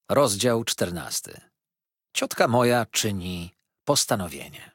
Rozdział 14. Ciotka moja czyni postanowienie.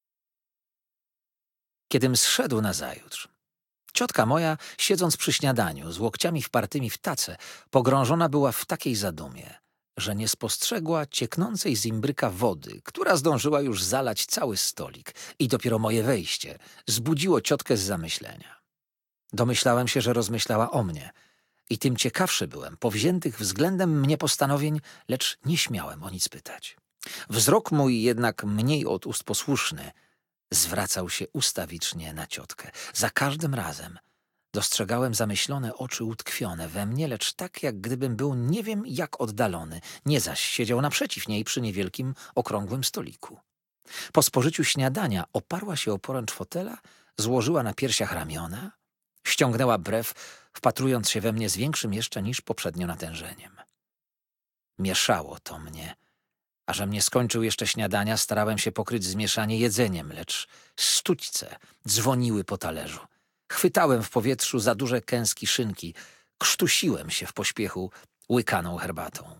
Kiedym zszedł nazajutrz, ciotka moja, siedząc przy śniadaniu, z łokciami wpartymi w tacę, pogrążona była w takiej zadumie, że nie spostrzegła cieknącej z imbryka wody, która zdążyła już zalać cały stolik, i dopiero moje wejście zbudziło ciotkę z zamyślenia. Domyślałem się, że rozmyślała o mnie i tym ciekawszy byłem powziętych względem mnie postanowień, lecz nie śmiałem o nic pytać. Wzrok mój jednak mniej od ust posłuszny zwracał się ustawicznie na ciotkę. Za każdym razem dostrzegałem zamyślone oczy utkwione we mnie, lecz tak, jak gdybym był nie wiem jak oddalony, nie zaś siedział naprzeciw niej przy niewielkim, okrągłym stoliku. Po spożyciu śniadania oparła się o poręcz fotela, złożyła na piersiach ramiona, ściągnęła brew, wpatrując się we mnie z większym jeszcze niż poprzednio natężeniem. Mieszało to mnie. A żem nie skończył jeszcze śniadania, starałem się pokryć zmieszanie jedzeniem, lecz sztućce dzwoniły po talerzu. Chwytałem w powietrzu za duże kęski szynki, krztusiłem się w pośpiechu łykaną herbatą.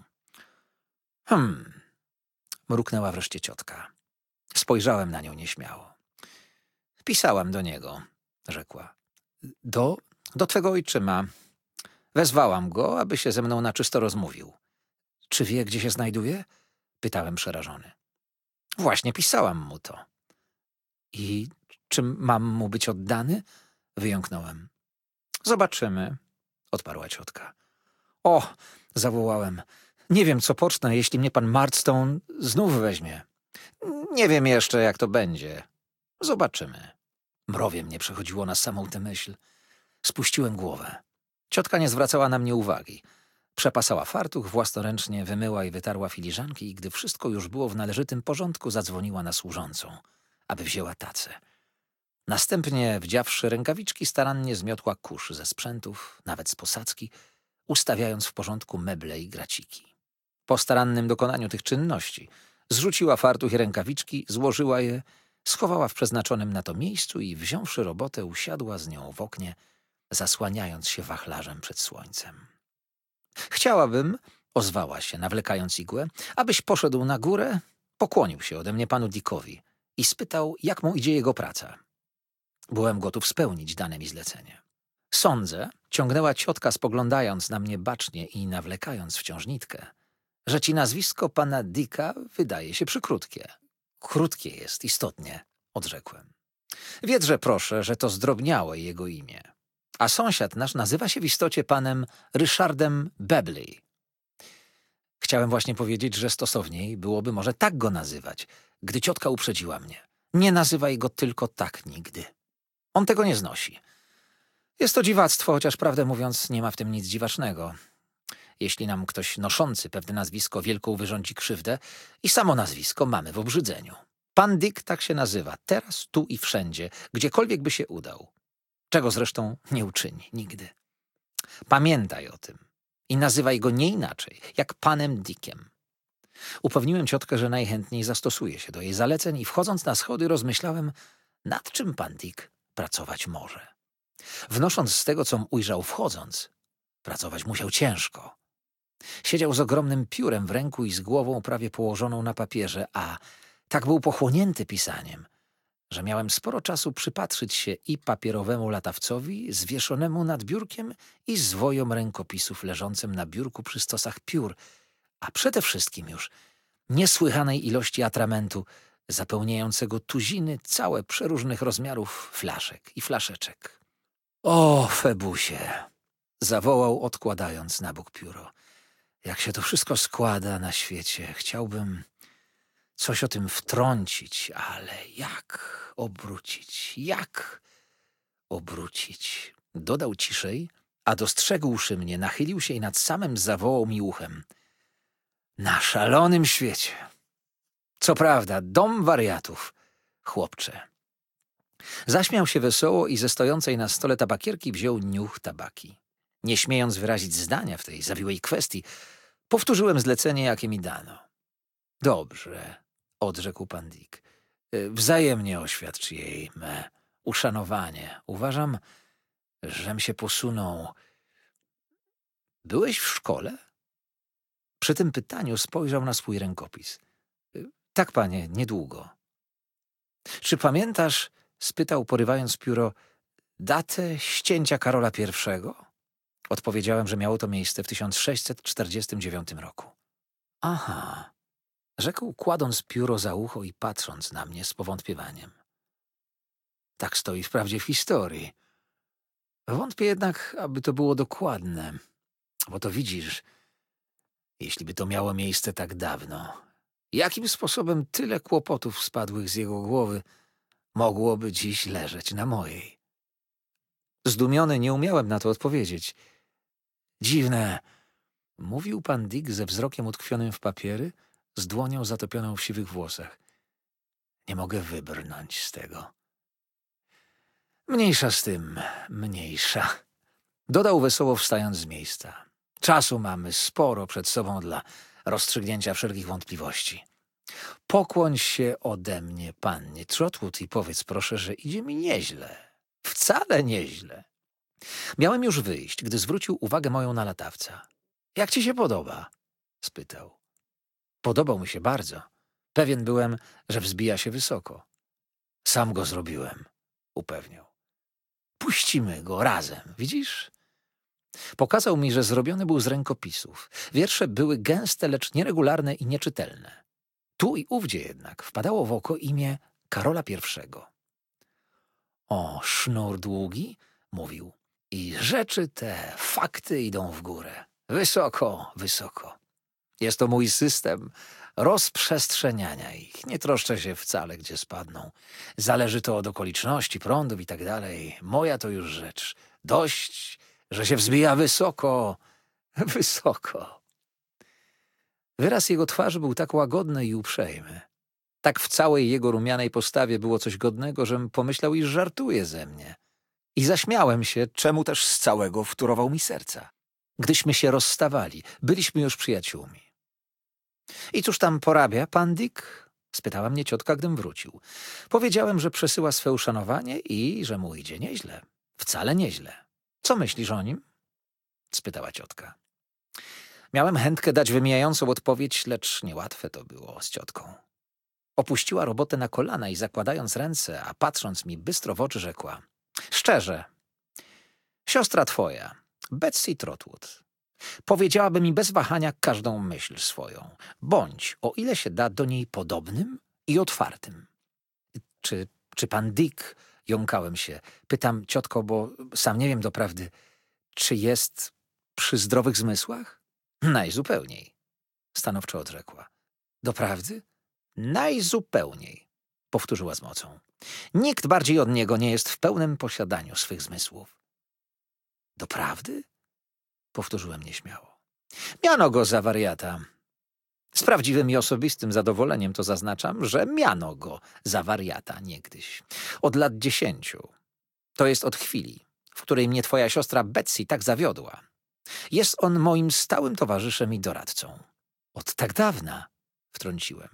Mruknęła wreszcie ciotka. Spojrzałem na nią nieśmiało. Pisałam do niego, rzekła. Do twego ojczyma. Wezwałam go, aby się ze mną na czysto rozmówił. Czy wie, gdzie się znajduje? Pytałem przerażony. Właśnie pisałam mu to. I czy mam mu być oddany? Wyjąknąłem. Zobaczymy, odparła ciotka. O, zawołałem. Nie wiem, co pocznę, jeśli mnie pan Murdstone znów weźmie. Nie wiem jeszcze, jak to będzie. Zobaczymy. Mrowie mnie przechodziło na samą tę myśl. Spuściłem głowę. Ciotka nie zwracała na mnie uwagi. Przepasała fartuch, własnoręcznie wymyła i wytarła filiżanki i gdy wszystko już było w należytym porządku, zadzwoniła na służącą, aby wzięła tacę. Następnie, wdziawszy rękawiczki, starannie zmiotła kurz ze sprzętów, nawet z posadzki, ustawiając w porządku meble i graciki. Po starannym dokonaniu tych czynności zrzuciła fartuch i rękawiczki, złożyła je, schowała w przeznaczonym na to miejscu i, wziąwszy robotę, usiadła z nią w oknie, zasłaniając się wachlarzem przed słońcem. Chciałabym, ozwała się, nawlekając igłę, abyś poszedł na górę, pokłonił się ode mnie panu Dickowi i spytał, jak mu idzie jego praca. Byłem gotów spełnić dane mi zlecenie. Sądzę, ciągnęła ciotka, spoglądając na mnie bacznie i nawlekając wciąż nitkę, że ci nazwisko pana Dicka wydaje się przykrótkie. Krótkie jest, istotnie, odrzekłem. Wiedże proszę, że to zdrobniałe jego imię. A sąsiad nasz nazywa się w istocie panem Ryszardem Babley. Chciałem właśnie powiedzieć, że stosowniej byłoby może tak go nazywać, gdy ciotka uprzedziła mnie. Nie nazywaj go tylko tak nigdy. On tego nie znosi. Jest to dziwactwo, chociaż prawdę mówiąc nie ma w tym nic dziwacznego. Jeśli nam ktoś noszący pewne nazwisko wielką wyrządzi krzywdę i samo nazwisko mamy w obrzydzeniu. Pan Dick tak się nazywa, teraz, tu i wszędzie, gdziekolwiek by się udał. Czego zresztą nie uczyni nigdy. Pamiętaj o tym i nazywaj go nie inaczej, jak panem Dickiem. Upewniłem ciotkę, że najchętniej zastosuje się do jej zaleceń i wchodząc na schody rozmyślałem, nad czym pan Dick pracować może. Wnosząc z tego, com ujrzał wchodząc, pracować musiał ciężko. Siedział z ogromnym piórem w ręku i z głową prawie położoną na papierze, a tak był pochłonięty pisaniem, że miałem sporo czasu przypatrzyć się i papierowemu latawcowi zwieszonemu nad biurkiem i zwojom rękopisów leżącym na biurku przy stosach piór, a przede wszystkim już niesłychanej ilości atramentu zapełniającego tuziny całe przeróżnych rozmiarów flaszek i flaszeczek. O, Febusie! Zawołał, odkładając na bok pióro. Jak się to wszystko składa na świecie, chciałbym coś o tym wtrącić, ale jak obrócić? Dodał ciszej, a dostrzegłszy mnie, nachylił się i nad samym zawołał mi uchem. Na szalonym świecie. Co prawda, dom wariatów, chłopcze. Zaśmiał się wesoło i ze stojącej na stole tabakierki wziął niuch tabaki. Nie śmiejąc wyrazić zdania w tej zawiłej kwestii, powtórzyłem zlecenie, jakie mi dano. Dobrze, odrzekł pan Dick. Wzajemnie oświadcz jej me uszanowanie. Uważam, żem się posunął. Byłeś w szkole? Przy tym pytaniu spojrzał na swój rękopis. Tak, panie, niedługo. Czy pamiętasz, spytał, porywając pióro, datę ścięcia Karola I? Odpowiedziałem, że miało to miejsce w 1649 roku. Aha, rzekł, kładąc pióro za ucho i patrząc na mnie z powątpiewaniem. Tak stoi wprawdzie w historii. Wątpię jednak, aby to było dokładne, bo to widzisz, jeśli by to miało miejsce tak dawno, jakim sposobem tyle kłopotów spadłych z jego głowy mogłoby dziś leżeć na mojej? Zdumiony nie umiałem na to odpowiedzieć. Dziwne, mówił pan Dick ze wzrokiem utkwionym w papiery, z dłonią zatopioną w siwych włosach. Nie mogę wybrnąć z tego. Mniejsza z tym, mniejsza. Dodał wesoło, wstając z miejsca. Czasu mamy sporo przed sobą dla rozstrzygnięcia wszelkich wątpliwości. Pokłoń się ode mnie, pannie Trotwood, i powiedz proszę, że idzie mi nieźle. Wcale nieźle. Miałem już wyjść, gdy zwrócił uwagę moją na latawca. Jak ci się podoba? Spytał. Podobał mi się bardzo. Pewien byłem, że wzbija się wysoko. Sam go zrobiłem, upewniał. Puścimy go razem, widzisz? Pokazał mi, że zrobiony był z rękopisów. Wiersze były gęste, lecz nieregularne i nieczytelne. Tu i ówdzie jednak wpadało w oko imię Karola I. O, sznur długi, mówił, i rzeczy te, fakty idą w górę. Wysoko, wysoko. Jest to mój system rozprzestrzeniania ich. Nie troszczę się wcale, gdzie spadną. Zależy to od okoliczności, prądów i tak dalej. Moja to już rzecz. Dość, że się wzbija wysoko, wysoko. Wyraz jego twarzy był tak łagodny i uprzejmy. Tak w całej jego rumianej postawie było coś godnego, żem pomyślał, iż żartuje ze mnie. I zaśmiałem się, czemu też z całego wtórował mi serca. Gdyśmy się rozstawali, byliśmy już przyjaciółmi. I cóż tam porabia pan Dick? Spytała mnie ciotka, gdym wrócił. Powiedziałem, że przesyła swe uszanowanie i że mu idzie nieźle. Wcale nieźle. Co myślisz o nim? Spytała ciotka. Miałem chętkę dać wymijającą odpowiedź, lecz niełatwe to było z ciotką. Opuściła robotę na kolana i zakładając ręce, a patrząc mi bystro w oczy, rzekła. Szczerze, siostra twoja, Betsy Trotwood, powiedziałaby mi bez wahania każdą myśl swoją. Bądź, o ile się da, do niej podobnym i otwartym. Czy pan Dick, jąkałem się, pytam ciotko, bo sam nie wiem doprawdy, czy jest przy zdrowych zmysłach? Najzupełniej, stanowczo odrzekła. Doprawdy? Najzupełniej, powtórzyła z mocą. Nikt bardziej od niego nie jest w pełnym posiadaniu swych zmysłów. Doprawdy? Powtórzyłem nieśmiało. Miano go za wariata. Z prawdziwym i osobistym zadowoleniem to zaznaczam, że miano go za wariata niegdyś. Od lat 10. To jest od chwili, w której mnie twoja siostra Betsy tak zawiodła. Jest on moim stałym towarzyszem i doradcą. Od tak dawna, wtrąciłem.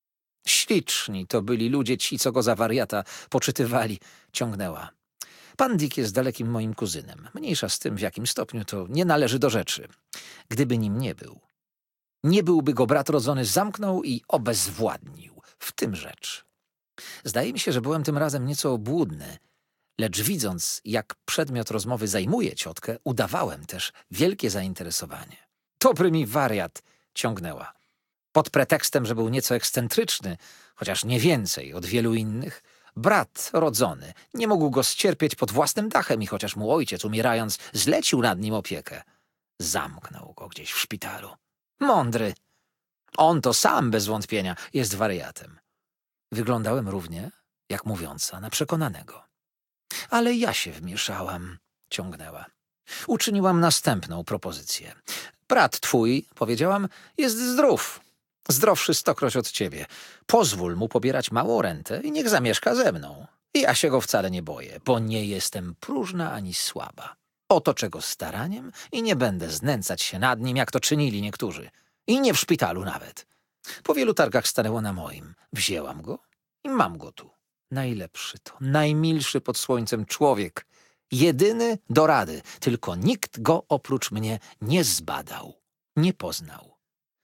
Śliczni to byli ludzie ci, co go za wariata poczytywali, ciągnęła. Pan Dick jest dalekim moim kuzynem. Mniejsza z tym, w jakim stopniu to nie należy do rzeczy. Gdyby nim nie był, nie byłby go brat rodzony zamknął i obezwładnił. W tym rzecz. Zdaje mi się, że byłem tym razem nieco obłudny, lecz widząc, jak przedmiot rozmowy zajmuje ciotkę, udawałem też wielkie zainteresowanie. Dobry mi wariat, ciągnęła. Pod pretekstem, że był nieco ekscentryczny, chociaż nie więcej od wielu innych, brat rodzony nie mógł go ścierpieć pod własnym dachem i chociaż mu ojciec, umierając, zlecił nad nim opiekę, zamknął go gdzieś w szpitalu. Mądry. On to sam, bez wątpienia, jest wariatem. Wyglądałem równie, jak mówiąca, na przekonanego. Ale ja się wmieszałam, ciągnęła. Uczyniłam następną propozycję. Brat twój, powiedziałam, jest zdrów. Zdrowszy 100-kroć od ciebie. Pozwól mu pobierać małą rentę i niech zamieszka ze mną. Ja się go wcale nie boję, bo nie jestem próżna ani słaba. Otoczę go staraniem i nie będę znęcać się nad nim, jak to czynili niektórzy. I nie w szpitalu nawet. Po wielu targach stanęło na moim. Wzięłam go i mam go tu. Najlepszy to, najmilszy pod słońcem człowiek. Jedyny do rady, tylko nikt go oprócz mnie nie zbadał, nie poznał.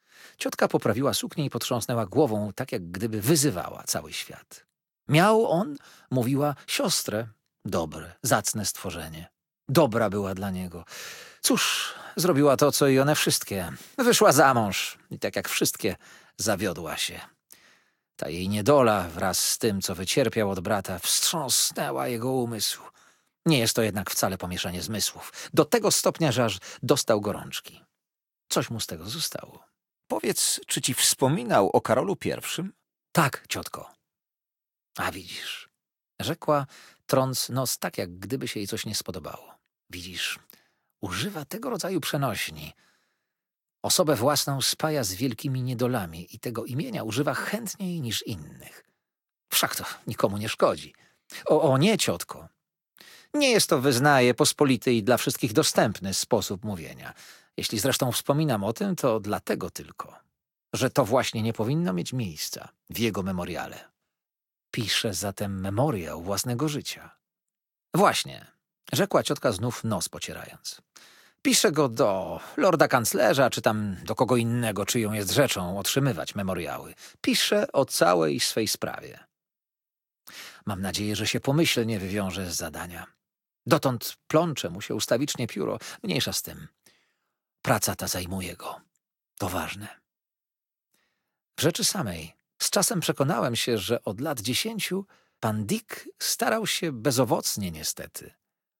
Ciotka poprawiła suknię i potrząsnęła głową, tak jak gdyby wyzywała cały świat. Miał on, mówiła, siostrę. Dobre, zacne stworzenie. Dobra była dla niego. Cóż, zrobiła to, co i one wszystkie. Wyszła za mąż i tak jak wszystkie zawiodła się. Ta jej niedola wraz z tym, co wycierpiał od brata, wstrząsnęła jego umysł. Nie jest to jednak wcale pomieszanie zmysłów. Do tego stopnia, że aż dostał gorączki. Coś mu z tego zostało. Powiedz, czy ci wspominał o Karolu I? Tak, ciotko. A widzisz, rzekła, trąc nos tak, jak gdyby się jej coś nie spodobało. Widzisz, używa tego rodzaju przenośni. Osobę własną spaja z wielkimi niedolami i tego imienia używa chętniej niż innych. Wszak to nikomu nie szkodzi. O nie, ciotko. Nie jest to, wyznaję, pospolity i dla wszystkich dostępny sposób mówienia. Jeśli zresztą wspominam o tym, to dlatego tylko, że to właśnie nie powinno mieć miejsca w jego memoriale. Pisze zatem memoriał własnego życia. Właśnie, rzekła ciotka znów nos pocierając. Pisze go do lorda kanclerza, czy tam do kogo innego, czyją jest rzeczą otrzymywać memoriały. Pisze o całej swej sprawie. Mam nadzieję, że się pomyślnie wywiąże z zadania. Dotąd plącze mu się ustawicznie pióro. Mniejsza z tym. Praca ta zajmuje go. To ważne. W rzeczy samej z czasem przekonałem się, że od lat 10 pan Dick starał się bezowocnie niestety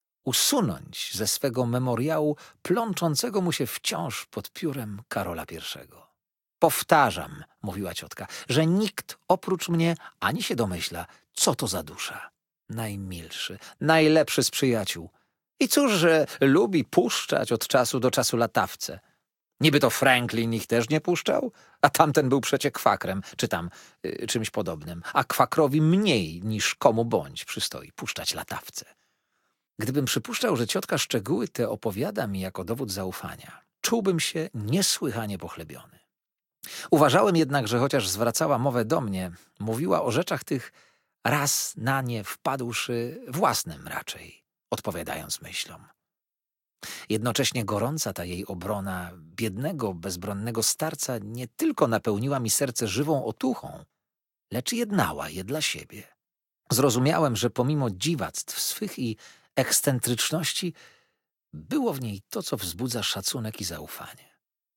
usunąć ze swego memoriału plączącego mu się wciąż pod piórem Karola I. Powtarzam, mówiła ciotka, że nikt oprócz mnie ani się domyśla, co to za dusza. Najmilszy, najlepszy z przyjaciół. I cóż, że lubi puszczać od czasu do czasu latawce. Niby to Franklin ich też nie puszczał, a tamten był przecie kwakrem, czy tam czymś podobnym, a kwakrowi mniej niż komu bądź przystoi puszczać latawce. Gdybym przypuszczał, że ciotka szczegóły te opowiada mi jako dowód zaufania, czułbym się niesłychanie pochlebiony. Uważałem jednak, że chociaż zwracała mowę do mnie, mówiła o rzeczach tych raz na nie wpadłszy własnym raczej, odpowiadając myślom. Jednocześnie gorąca ta jej obrona biednego, bezbronnego starca nie tylko napełniła mi serce żywą otuchą, lecz jednała je dla siebie. Zrozumiałem, że pomimo dziwactw swych i ekscentryczności było w niej to, co wzbudza szacunek i zaufanie.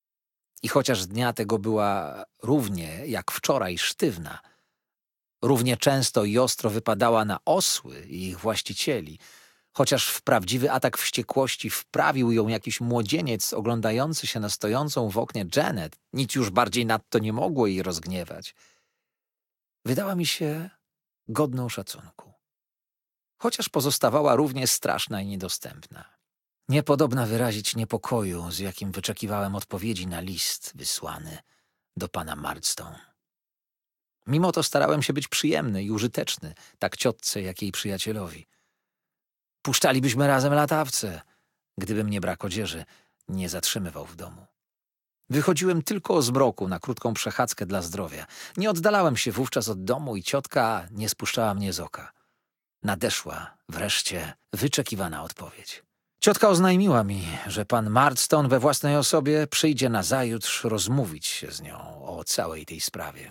I chociaż dnia tego była równie jak wczoraj sztywna, równie często i ostro wypadała na osły i ich właścicieli, chociaż w prawdziwy atak wściekłości wprawił ją jakiś młodzieniec oglądający się na stojącą w oknie Janet, nic już bardziej nadto nie mogło jej rozgniewać. Wydała mi się godną szacunku, chociaż pozostawała równie straszna i niedostępna. Niepodobna wyrazić niepokoju, z jakim wyczekiwałem odpowiedzi na list wysłany do pana Murdstone. Mimo to starałem się być przyjemny i użyteczny, tak ciotce, jak jej przyjacielowi. Puszczalibyśmy razem latawce, gdyby mnie brak odzieży nie zatrzymywał w domu. Wychodziłem tylko o zmroku na krótką przechadzkę dla zdrowia. Nie oddalałem się wówczas od domu i ciotka nie spuszczała mnie z oka. Nadeszła wreszcie wyczekiwana odpowiedź. Ciotka oznajmiła mi, że pan Murdstone we własnej osobie przyjdzie nazajutrz rozmówić się z nią o całej tej sprawie.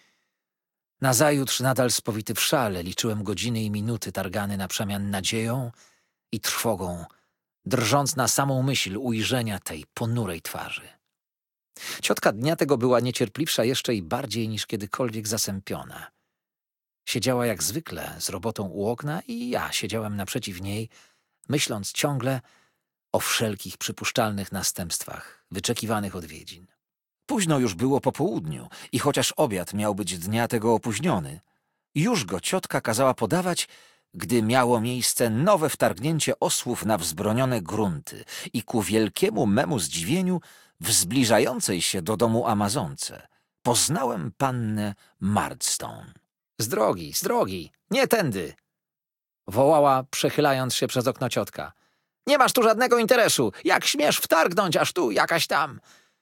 Nazajutrz, nadal spowity w szale, liczyłem godziny i minuty targany na przemian nadzieją i trwogą, drżąc na samą myśl ujrzenia tej ponurej twarzy. Ciotka dnia tego była niecierpliwsza jeszcze i bardziej niż kiedykolwiek zasępiona. Siedziała jak zwykle z robotą u okna i ja siedziałem naprzeciw niej, myśląc ciągle o wszelkich przypuszczalnych następstwach wyczekiwanych odwiedzin. Późno już było po południu i chociaż obiad miał być dnia tego opóźniony, już go ciotka kazała podawać, gdy miało miejsce nowe wtargnięcie osłów na wzbronione grunty i ku wielkiemu memu zdziwieniu w zbliżającej się do domu Amazonce poznałem pannę Murdstone. Z drogi, nie tędy! Wołała, przechylając się przez okno ciotka. Nie masz tu żadnego interesu! Jak śmiesz wtargnąć, aż tu jakaś tam!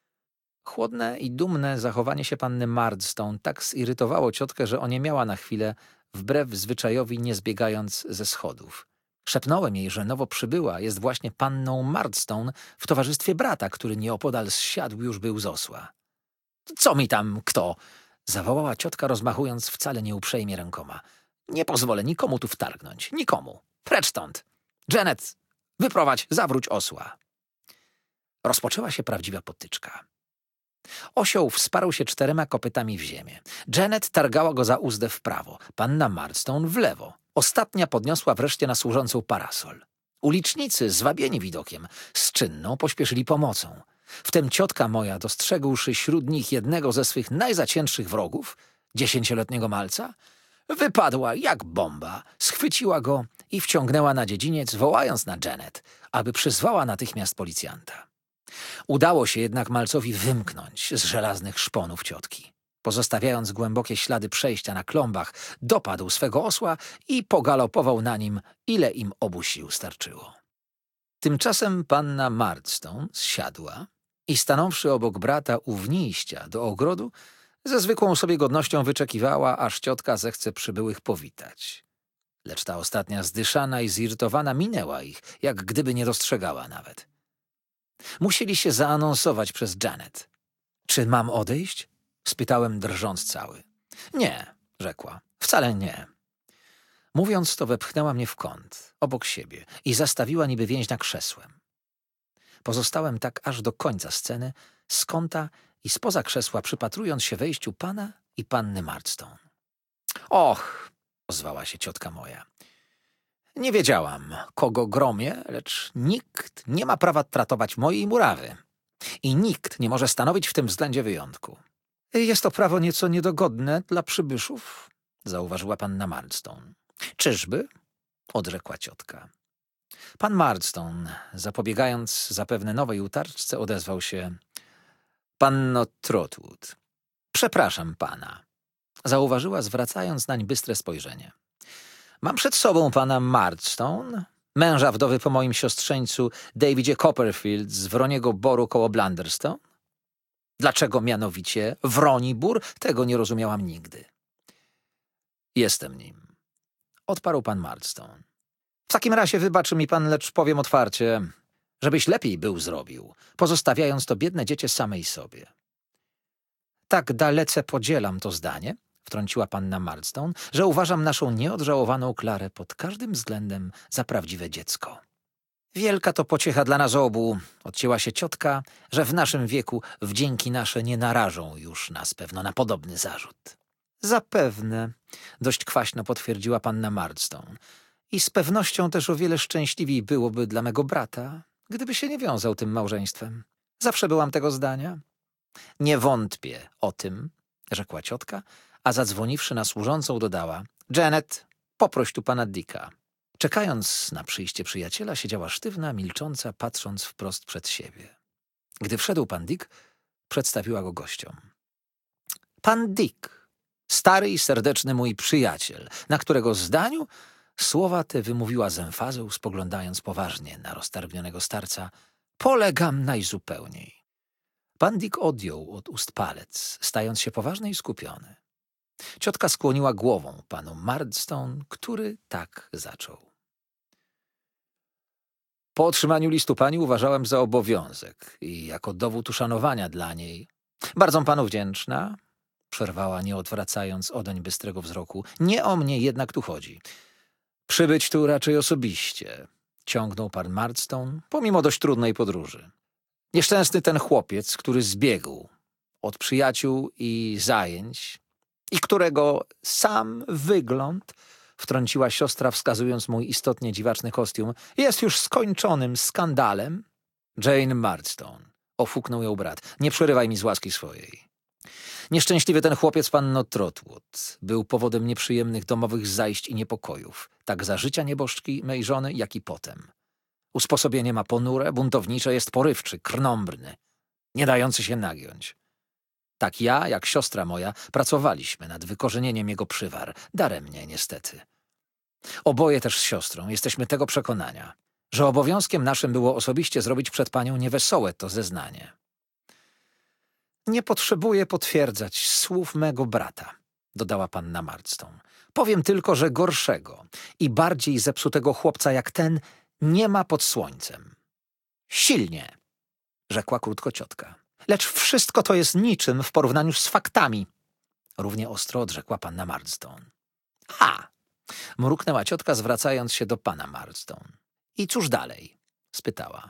Chłodne i dumne zachowanie się panny Murdstone tak zirytowało ciotkę, że oniemiała na chwilę, wbrew zwyczajowi nie zbiegając ze schodów. Szepnąłem jej, że nowo przybyła jest właśnie panną Murdstone w towarzystwie brata, który nieopodal zsiadł już był z osła. Co mi tam kto? Zawołała ciotka, rozmachując wcale nieuprzejmie rękoma. Nie pozwolę nikomu tu wtargnąć. Nikomu. Precz stąd. Janet, wyprowadź, zawróć osła. Rozpoczęła się prawdziwa potyczka. Osioł wsparł się 4 kopytami w ziemię. Janet targała go za uzdę w prawo, panna Marston w lewo. Ostatnia podniosła wreszcie na służącą parasol. Ulicznicy, zwabieni widokiem, z czynną pośpieszyli pomocą. Wtem ciotka moja, dostrzegłszy wśród nich jednego ze swych najzaciętszych wrogów, 10-letniego malca, wypadła jak bomba, schwyciła go i wciągnęła na dziedziniec, wołając na Janet, aby przyzwała natychmiast policjanta. Udało się jednak malcowi wymknąć z żelaznych szponów ciotki. Pozostawiając głębokie ślady przejścia na klombach, dopadł swego osła i pogalopował na nim, ile im obu sił starczyło. Tymczasem panna Marston zsiadła i stanąwszy obok brata u wniejścia do ogrodu, ze zwykłą sobie godnością wyczekiwała, aż ciotka zechce przybyłych powitać. Lecz ta ostatnia zdyszana i zirytowana minęła ich, jak gdyby nie dostrzegała nawet. Musieli się zaanonsować przez Janet. Czy mam odejść? Spytałem, drżąc cały. Nie, rzekła, wcale nie. Mówiąc to, wepchnęła mnie w kąt, obok siebie i zastawiła niby więźnia krzesłem. Pozostałem tak aż do końca sceny, z kąta i spoza krzesła, przypatrując się wejściu pana i panny Marston. Och, ozwała się ciotka moja. Nie wiedziałam, kogo gromię, lecz nikt nie ma prawa tratować mojej murawy. I nikt nie może stanowić w tym względzie wyjątku. Jest to prawo nieco niedogodne dla przybyszów, zauważyła panna Marston. Czyżby? Odrzekła ciotka. Pan Marston, zapobiegając zapewne nowej utarczce, odezwał się: Panno Trotwood, przepraszam pana, zauważyła, zwracając nań bystre spojrzenie. Mam przed sobą pana Marston, męża wdowy po moim siostrzeńcu Davidzie Copperfield z Wroniego Boru koło Blunderstone? Dlaczego mianowicie Wroni Bór? Tego nie rozumiałam nigdy. Jestem nim, odparł pan Marston. W takim razie wybaczy mi pan, lecz powiem otwarcie, żebyś lepiej był zrobił, pozostawiając to biedne dziecię samej sobie. Tak dalece podzielam to zdanie, wtrąciła panna Marston, że uważam naszą nieodżałowaną Klarę pod każdym względem za prawdziwe dziecko. Wielka to pociecha dla nas obu, odcięła się ciotka, że w naszym wieku wdzięki nasze nie narażą już nas pewno na podobny zarzut. Zapewne, dość kwaśno potwierdziła panna Marston. I z pewnością też o wiele szczęśliwiej byłoby dla mego brata, gdyby się nie wiązał tym małżeństwem. Zawsze byłam tego zdania. Nie wątpię o tym, rzekła ciotka, a zadzwoniwszy na służącą dodała: Janet, poproś tu pana Dicka. Czekając na przyjście przyjaciela, siedziała sztywna, milcząca, patrząc wprost przed siebie. Gdy wszedł pan Dick, przedstawiła go gościom. Pan Dick, stary i serdeczny mój przyjaciel, na którego zdaniu słowa te wymówiła z emfazą, spoglądając poważnie na roztargnionego starca. Polegam najzupełniej. Pan Dick odjął od ust palec, stając się poważny i skupiony. Ciotka skłoniła głową panu Marston, który tak zaczął. Po otrzymaniu listu pani uważałem za obowiązek i jako dowód uszanowania dla niej. Bardzo panu wdzięczna, przerwała, nie odwracając odeń bystrego wzroku. Nie o mnie jednak tu chodzi. Przybyć tu raczej osobiście, ciągnął pan Marston, pomimo dość trudnej podróży. Nieszczęsny ten chłopiec, który zbiegł od przyjaciół i zajęć i którego sam wygląd, wtrąciła siostra, wskazując mój istotnie dziwaczny kostium, jest już skończonym skandalem. Jane Marston, ofuknął ją brat, nie przerywaj mi z łaski swojej. Nieszczęśliwy ten chłopiec, panno Trotwood, był powodem nieprzyjemnych domowych zajść i niepokojów, tak za życia nieboszczki mej żony, jak i potem. Usposobienie ma ponure, buntownicze, jest porywczy, krnąbrny, nie dający się nagiąć. Tak ja, jak siostra moja, pracowaliśmy nad wykorzenieniem jego przywar, daremnie niestety. Oboje też z siostrą jesteśmy tego przekonania, że obowiązkiem naszym było osobiście zrobić przed panią niewesołe to zeznanie. Nie potrzebuję potwierdzać słów mego brata, dodała panna Marston. Powiem tylko, że gorszego i bardziej zepsutego chłopca jak ten nie ma pod słońcem. Silnie, rzekła krótko ciotka. Lecz wszystko to jest niczym w porównaniu z faktami. Równie ostro odrzekła panna Marston. Ha! Mruknęła ciotka, zwracając się do pana Marston. I cóż dalej? Spytała.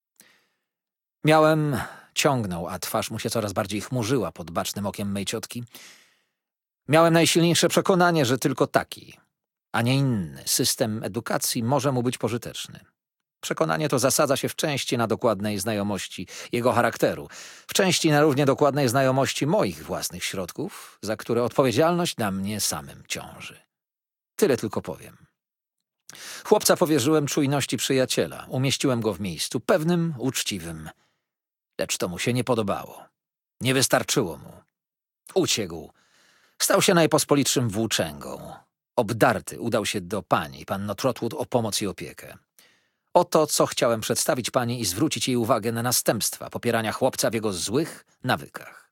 Ciągnął, a twarz mu się coraz bardziej chmurzyła pod bacznym okiem mej ciotki. Miałem najsilniejsze przekonanie, że tylko taki, a nie inny system edukacji może mu być pożyteczny. Przekonanie to zasadza się w części na dokładnej znajomości jego charakteru, w części na równie dokładnej znajomości moich własnych środków, za które odpowiedzialność na mnie samym ciąży. Tyle tylko powiem. Chłopca powierzyłem czujności przyjaciela. Umieściłem go w miejscu pewnym, uczciwym. Lecz to mu się nie podobało. Nie wystarczyło mu. Uciekł. Stał się najpospolitszym włóczęgą. Obdarty udał się do pani, panno Trotwood, o pomoc i opiekę. Oto, co chciałem przedstawić pani i zwrócić jej uwagę na następstwa popierania chłopca w jego złych nawykach.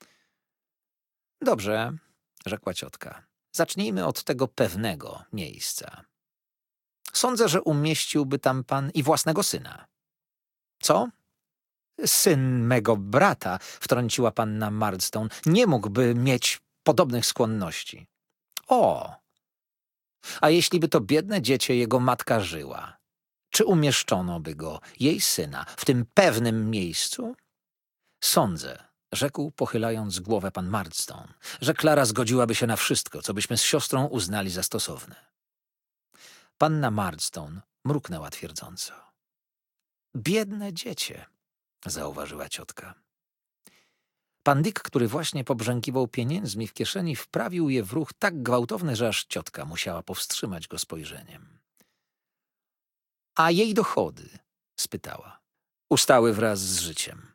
Dobrze, rzekła ciotka. Zacznijmy od tego pewnego miejsca. Sądzę, że umieściłby tam pan i własnego syna. Co? Syn mego brata, wtrąciła panna Marston, nie mógłby mieć podobnych skłonności. O! A jeśli by to biedne dziecię jego matka żyła, czy umieszczono by go, jej syna, w tym pewnym miejscu? Sądzę, rzekł, pochylając głowę pan Marston, że Klara zgodziłaby się na wszystko, co byśmy z siostrą uznali za stosowne. Panna Marston mruknęła twierdząco. Biedne dziecię, zauważyła ciotka. Pan Dick, który właśnie pobrzękiwał pieniędzmi w kieszeni, wprawił je w ruch tak gwałtowny, że aż ciotka musiała powstrzymać go spojrzeniem. A jej dochody? Spytała. Ustały wraz z życiem.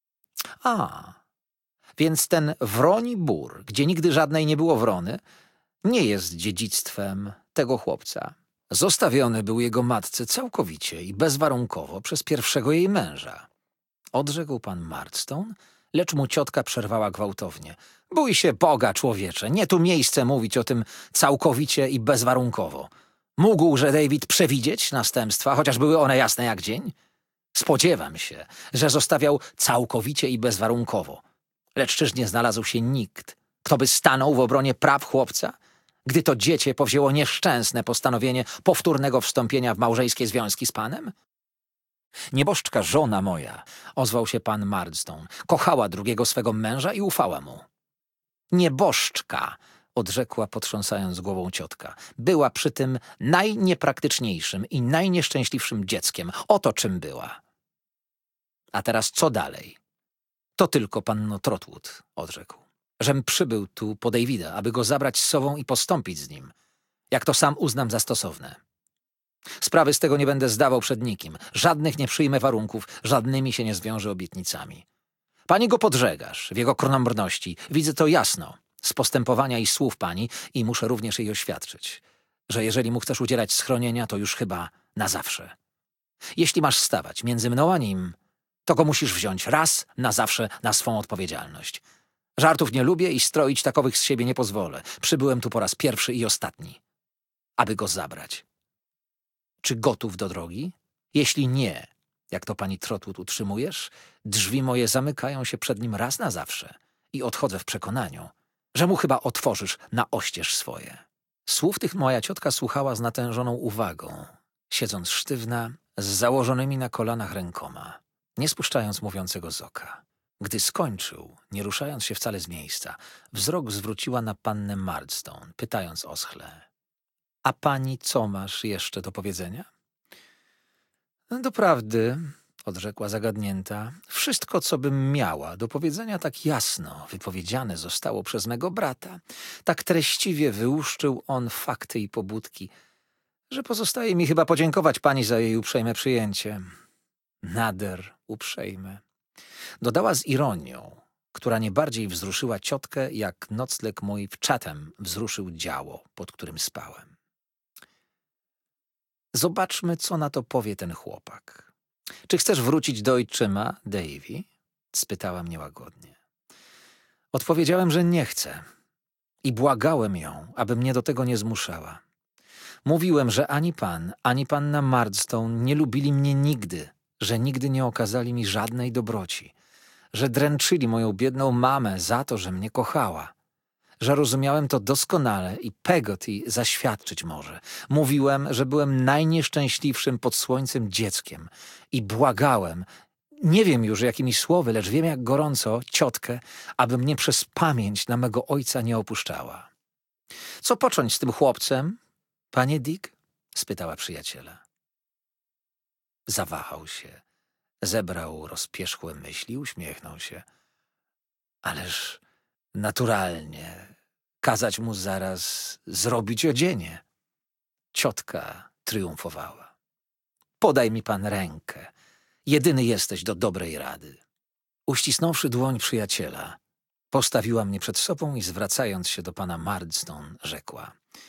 A, więc ten wroni bór, gdzie nigdy żadnej nie było wrony, nie jest dziedzictwem tego chłopca. Zostawiony był jego matce całkowicie i bezwarunkowo przez pierwszego jej męża. Odrzekł pan Marston, lecz mu ciotka przerwała gwałtownie. Bój się Boga, człowiecze, nie tu miejsce mówić o tym całkowicie i bezwarunkowo. Mógłże David przewidzieć następstwa, chociaż były one jasne jak dzień? Spodziewam się, że zostawiał całkowicie i bezwarunkowo. Lecz czyż nie znalazł się nikt, kto by stanął w obronie praw chłopca, gdy to dziecię powzięło nieszczęsne postanowienie powtórnego wstąpienia w małżeńskie związki z panem? Nieboszczka żona moja, ozwał się pan Marston, kochała drugiego swego męża i ufała mu. Nieboszczka, odrzekła potrząsając głową ciotka, była przy tym najniepraktyczniejszym i najnieszczęśliwszym dzieckiem. Oto czym była. A teraz co dalej? To tylko panno Trotwood, odrzekł, żem przybył tu po Davida, aby go zabrać z sobą i postąpić z nim, jak to sam uznam za stosowne. Sprawy z tego nie będę zdawał przed nikim. Żadnych nie przyjmę warunków, żadnymi się nie zwiążę obietnicami. Pani go podżegasz w jego krnąbrności. Widzę to jasno z postępowania i słów pani i muszę również jej oświadczyć, że jeżeli mu chcesz udzielać schronienia, to już chyba na zawsze. Jeśli masz stawać między mną a nim, to go musisz wziąć raz na zawsze na swą odpowiedzialność. Żartów nie lubię i stroić takowych z siebie nie pozwolę. Przybyłem tu po raz pierwszy i ostatni, aby go zabrać. Czy gotów do drogi? Jeśli nie, jak to pani Trotwood utrzymujesz, drzwi moje zamykają się przed nim raz na zawsze i odchodzę w przekonaniu, że mu chyba otworzysz na oścież swoje. Słów tych moja ciotka słuchała z natężoną uwagą, siedząc sztywna, z założonymi na kolanach rękoma, nie spuszczając mówiącego z oka. Gdy skończył, nie ruszając się wcale z miejsca, wzrok zwróciła na pannę Marston, pytając oschle. A pani co masz jeszcze do powiedzenia? Doprawdy, odrzekła zagadnięta, wszystko, co bym miała do powiedzenia, tak jasno wypowiedziane zostało przez mego brata. Tak treściwie wyłuszczył on fakty i pobudki, że pozostaje mi chyba podziękować pani za jej uprzejme przyjęcie. Nader uprzejme. Dodała z ironią, która nie bardziej wzruszyła ciotkę, jak nocleg mój w Chatham wzruszył działo, pod którym spałem. Zobaczmy, co na to powie ten chłopak. Czy chcesz wrócić do ojczyma, Davy? Spytała mnie łagodnie. Odpowiedziałem, że nie chcę i błagałem ją, aby mnie do tego nie zmuszała. Mówiłem, że ani pan, ani panna Marston nie lubili mnie nigdy, że nigdy nie okazali mi żadnej dobroci, że dręczyli moją biedną mamę za to, że mnie kochała. Że rozumiałem to doskonale i Peggotty zaświadczyć może. Mówiłem, że byłem najnieszczęśliwszym pod słońcem dzieckiem i błagałem, nie wiem już jakimi słowy, lecz wiem jak gorąco, ciotkę, aby mnie przez pamięć na mego ojca nie opuszczała. Co począć z tym chłopcem, panie Dick? Spytała przyjaciela. Zawahał się, zebrał rozpierzchłe myśli, uśmiechnął się. Ależ naturalnie, kazać mu zaraz zrobić odzienie. Ciotka triumfowała. Podaj mi pan rękę. Jedyny jesteś do dobrej rady. Uścisnąwszy dłoń przyjaciela, postawiła mnie przed sobą i zwracając się do pana Murdstone, rzekła.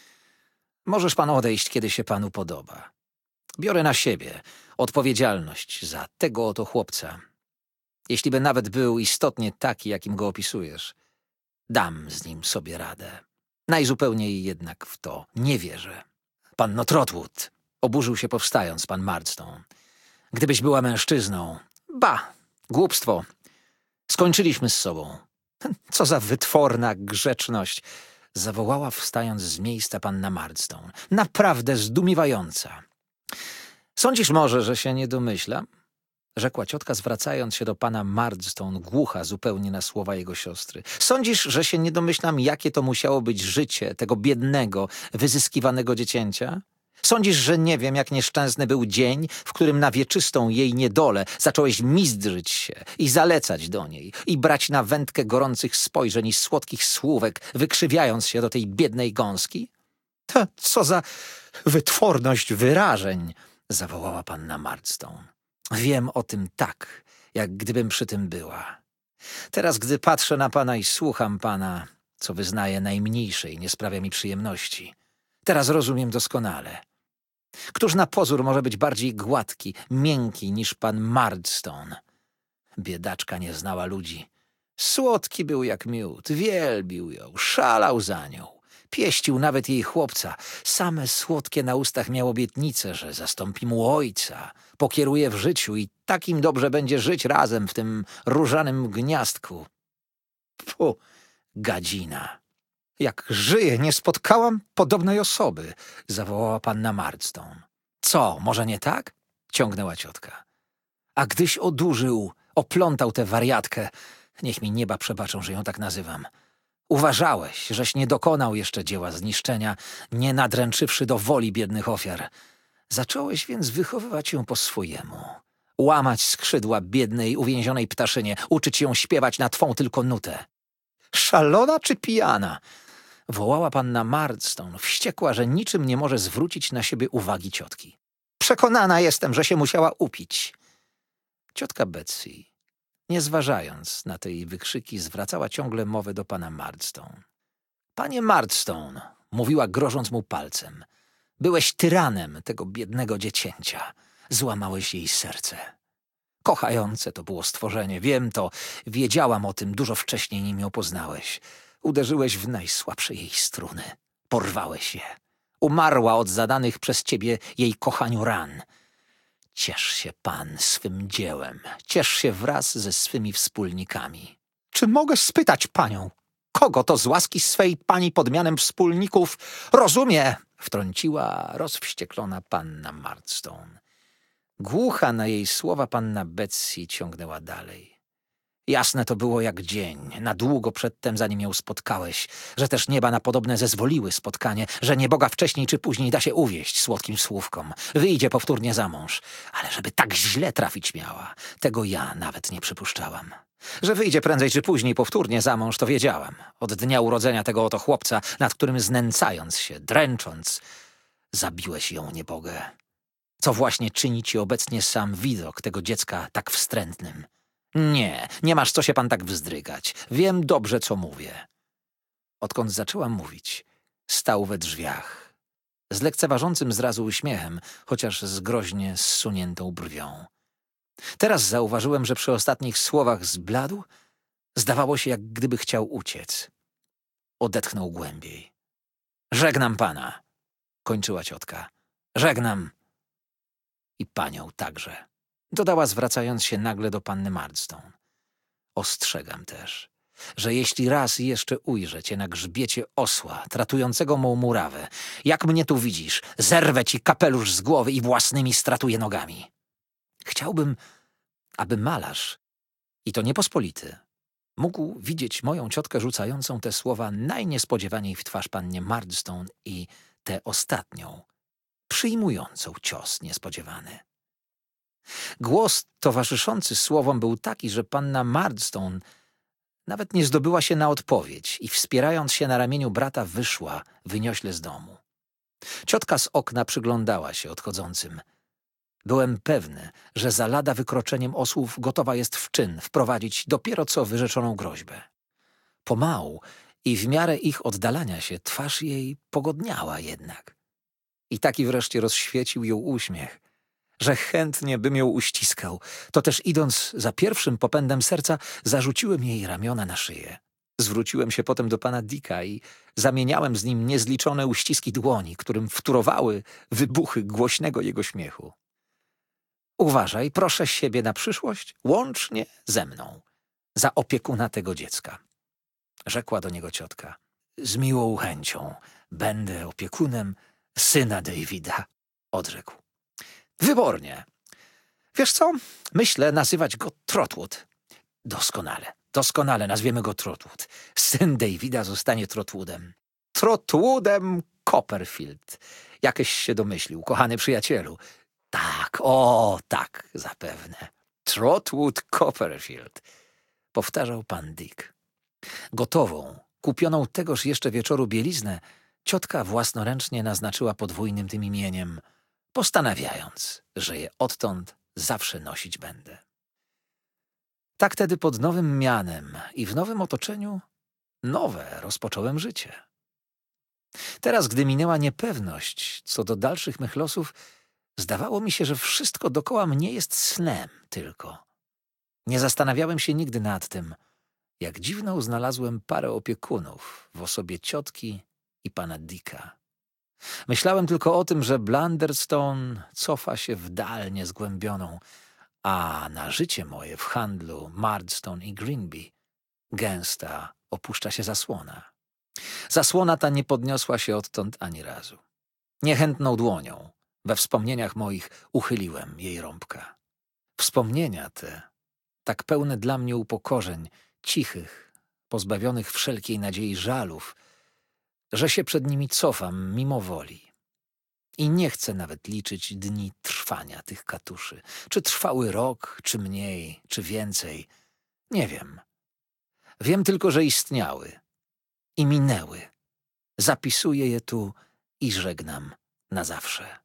Możesz pan odejść, kiedy się panu podoba. Biorę na siebie odpowiedzialność za tego oto chłopca. Jeśli by nawet był istotnie taki, jakim go opisujesz, dam z nim sobie radę. Najzupełniej jednak w to nie wierzę. Panno Trotwood, oburzył się powstając pan Murdstone. Gdybyś była mężczyzną... Ba, głupstwo. Skończyliśmy z sobą. Co za wytworna grzeczność, zawołała wstając z miejsca panna Murdstone. Naprawdę zdumiewająca. Sądzisz może, że się nie domyślam? Rzekła ciotka, zwracając się do pana Murdstone, głucha zupełnie na słowa jego siostry. Sądzisz, że się nie domyślam, jakie to musiało być życie tego biednego, wyzyskiwanego dziecięcia? Sądzisz, że nie wiem, jak nieszczęsny był dzień, w którym na wieczystą jej niedolę zacząłeś mizdrzyć się i zalecać do niej i brać na wędkę gorących spojrzeń i słodkich słówek, wykrzywiając się do tej biednej gąski? To co za wytworność wyrażeń, zawołała panna Murdstone. Wiem o tym tak, jak gdybym przy tym była. Teraz, gdy patrzę na pana i słucham pana, co wyznaje najmniejszej, nie sprawia mi przyjemności. Teraz rozumiem doskonale. Któż na pozór może być bardziej gładki, miękki niż pan Murdstone? Biedaczka nie znała ludzi. Słodki był jak miód, wielbił ją, szalał za nią. Pieścił nawet jej chłopca. Same słodkie na ustach miał obietnicę, że zastąpi mu ojca, pokieruje w życiu i tak im dobrze będzie żyć razem w tym różanym gniazdku. Pu, gadzina. Jak żyję, nie spotkałam podobnej osoby, zawołała panna Murdstone. Co, może nie tak? Ciągnęła ciotka. A gdyś odurzył, oplątał tę wariatkę, niech mi nieba przebaczą, że ją tak nazywam. Uważałeś, żeś nie dokonał jeszcze dzieła zniszczenia, nie nadręczywszy do woli biednych ofiar. Zacząłeś więc wychowywać ją po swojemu. Łamać skrzydła biednej, uwięzionej ptaszynie, uczyć ją śpiewać na twą tylko nutę. Szalona czy pijana? Wołała panna Murdstone, wściekła, że niczym nie może zwrócić na siebie uwagi ciotki. Przekonana jestem, że się musiała upić. Ciotka Betsy, nie zważając na te jej wykrzyki, zwracała ciągle mowę do pana Murdstone. Panie Murdstone, mówiła grożąc mu palcem, byłeś tyranem tego biednego dziecięcia. Złamałeś jej serce. Kochające to było stworzenie, wiem to, wiedziałam o tym dużo wcześniej, nim ją poznałeś. Uderzyłeś w najsłabsze jej struny. Porwałeś je. Umarła od zadanych przez ciebie jej kochaniu ran. Ciesz się pan swym dziełem. Ciesz się wraz ze swymi wspólnikami. Czy mogę spytać panią, kogo to z łaski swej pani pod mianem wspólników rozumie? Wtrąciła rozwścieklona panna Murdstone. Głucha na jej słowa panna Betsy ciągnęła dalej. Jasne to było jak dzień, na długo przedtem, zanim ją spotkałeś, że też nieba na podobne zezwoliły spotkanie, że nieboga wcześniej czy później da się uwieść słodkim słówkom. Wyjdzie powtórnie za mąż, ale żeby tak źle trafić miała, tego ja nawet nie przypuszczałam. Że wyjdzie prędzej czy później powtórnie za mąż, to wiedziałam. Od dnia urodzenia tego oto chłopca, nad którym znęcając się, dręcząc, zabiłeś ją, niebogę. Co właśnie czyni ci obecnie sam widok tego dziecka tak wstrętnym. Nie masz co się pan tak wzdrygać. Wiem dobrze, co mówię. Odkąd zaczęłam mówić, stał we drzwiach, z lekceważącym zrazu uśmiechem, chociaż z groźnie zsuniętą brwią. Teraz zauważyłem, że przy ostatnich słowach zbladł, zdawało się, jak gdyby chciał uciec. Odetchnął głębiej. Żegnam pana, kończyła ciotka. Żegnam. I panią także. Dodała, zwracając się nagle do panny Murdstone. Ostrzegam też, że jeśli raz jeszcze ujrzę cię na grzbiecie osła, tratującego mą murawę, jak mnie tu widzisz, zerwę ci kapelusz z głowy i własnymi stratuję nogami. Chciałbym, aby malarz, i to niepospolity, mógł widzieć moją ciotkę rzucającą te słowa najniespodziewaniej w twarz pannie Murdstone i tę ostatnią, przyjmującą cios niespodziewany. Głos towarzyszący słowom był taki, że panna Murdstone nawet nie zdobyła się na odpowiedź i wspierając się na ramieniu brata wyszła wyniośle z domu. Ciotka z okna przyglądała się odchodzącym. Byłem pewny, że za lada wykroczeniem osłów gotowa jest w czyn wprowadzić dopiero co wyrzeczoną groźbę. Pomału i w miarę ich oddalania się twarz jej pogodniała jednak. I taki wreszcie rozświecił ją uśmiech, że chętnie bym ją uściskał. To też idąc za pierwszym popędem serca, zarzuciłem jej ramiona na szyję. Zwróciłem się potem do pana Dicka i zamieniałem z nim niezliczone uściski dłoni, którym wtórowały wybuchy głośnego jego śmiechu. Uważaj, proszę siebie na przyszłość, łącznie ze mną, za opiekuna tego dziecka. Rzekła do niego ciotka. Z miłą chęcią będę opiekunem syna Davida, odrzekł. Wybornie. Wiesz co? Myślę nazywać go Trotwood. Doskonale nazwiemy go Trotwood. Syn Davida zostanie Trotwoodem. Trotwoodem Copperfield. Jakeś się domyślił, kochany przyjacielu. Tak, tak, zapewne. Trotwood Copperfield, powtarzał pan Dick. Gotową, kupioną tegoż jeszcze wieczoru bieliznę, ciotka własnoręcznie naznaczyła podwójnym tym imieniem, postanawiając, że je odtąd zawsze nosić będę. Tak tedy pod nowym mianem i w nowym otoczeniu nowe rozpocząłem życie. Teraz, gdy minęła niepewność co do dalszych mych losów, zdawało mi się, że wszystko dokoła mnie jest snem tylko. Nie zastanawiałem się nigdy nad tym, jak dziwną znalazłem parę opiekunów w osobie ciotki i pana Dicka. Myślałem tylko o tym, że Blunderstone cofa się w dal niezgłębioną, a na życie moje w handlu Murdstone i Grinby gęsta opuszcza się zasłona. Zasłona ta nie podniosła się odtąd ani razu. Niechętną dłonią we wspomnieniach moich uchyliłem jej rąbka. Wspomnienia te, tak pełne dla mnie upokorzeń, cichych, pozbawionych wszelkiej nadziei żalów, że się przed nimi cofam mimo woli. I nie chcę nawet liczyć dni trwania tych katuszy. Czy trwały rok, czy mniej, czy więcej. Nie wiem. Wiem tylko, że istniały i minęły. Zapisuję je tu i żegnam na zawsze.